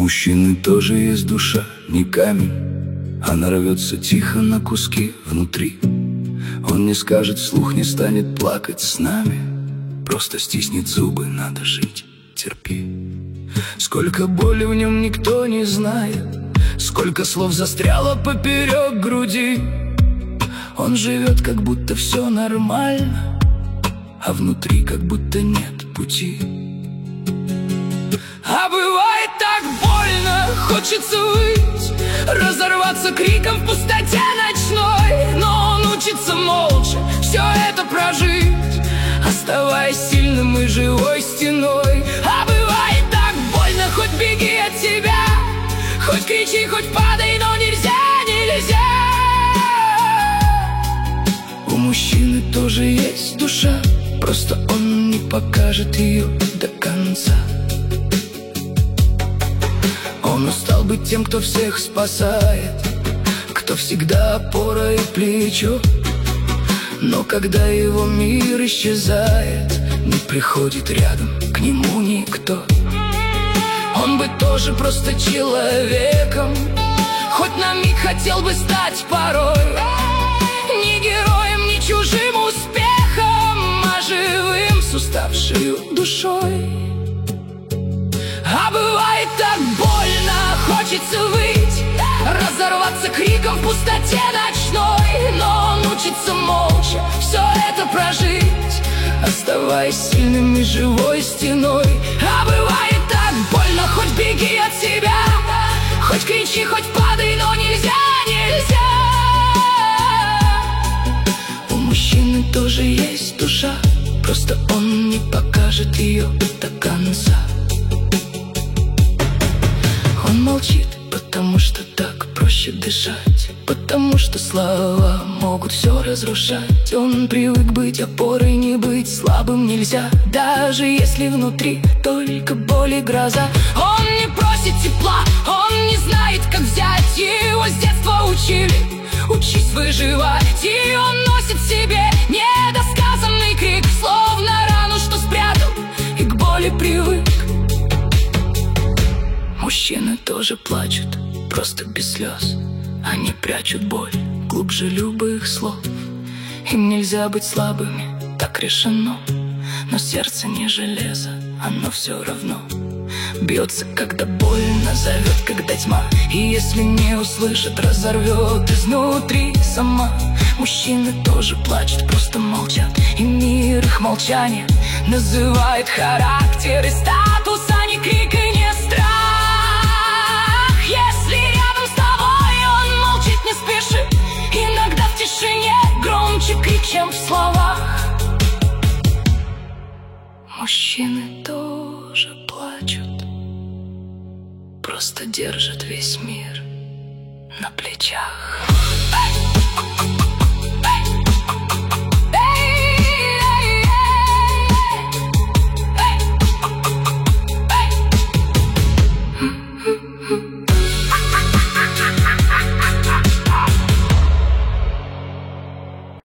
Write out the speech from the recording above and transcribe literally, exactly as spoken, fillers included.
мужчины тоже есть душа, не камень. Она рвется тихо на куски внутри. Он не скажет вслух, не станет плакать с нами. Просто стиснет зубы, надо жить, терпи. Сколько боли в нем никто не знает, сколько слов застряло поперек груди. Он живет, как будто все нормально, а внутри как будто нет пути. А бывает так больно, хочется выть, разорваться криком в пустоте ночной. Но он учится молча все это прожить, оставаясь сильным и живой стеной. А бывает так больно, хоть беги от себя, хоть кричи, хоть падай, но нельзя, нельзя. У мужчины тоже есть душа, просто он не покажет ее до конца. Он устал быть тем, кто всех спасает, кто всегда опора и плечо. Но когда его мир исчезает, не приходит рядом к нему никто. Он бы тоже просто человеком, хоть на миг хотел бы стать порой не героем, не чужим успехом, а живым с уставшей душой. А бывает так больно, хочется выть, разорваться криком в пустоте ночной. Но он учится молча все это прожить, оставаясь сильным и живой стеной. А бывает так больно, хоть беги от себя, хоть кричи, хоть падай, но нельзя, нельзя. У мужчины тоже есть душа, просто он не покажет ее до конца. Он молчит, потому что так проще дышать, потому что слова могут все разрушать. Он привык быть опорой, не быть слабым нельзя, даже если внутри только боль и гроза. Он не просит тепла, он не знает, как взять, его с детства учили: учись выживать. И он носит в себе недосказанный крик, словно рану, что спрятал и к боли привык. Мужчины тоже плачут, просто без слез. Они прячут боль глубже любых слов. Им нельзя быть слабыми, так решено. Но сердце не железо, оно все равно бьется, когда больно зовет, когда тьма. И если не услышит, разорвет изнутри сама. Мужчины тоже плачут, просто молчат, и мир их молчание называет характер и статус, а не крик и не страх. Если рядом с тобой он молчит, не спеши, иногда в тишине громче крик, чем в словах. Мужчины тоже плачут, просто держат весь мир на плечах.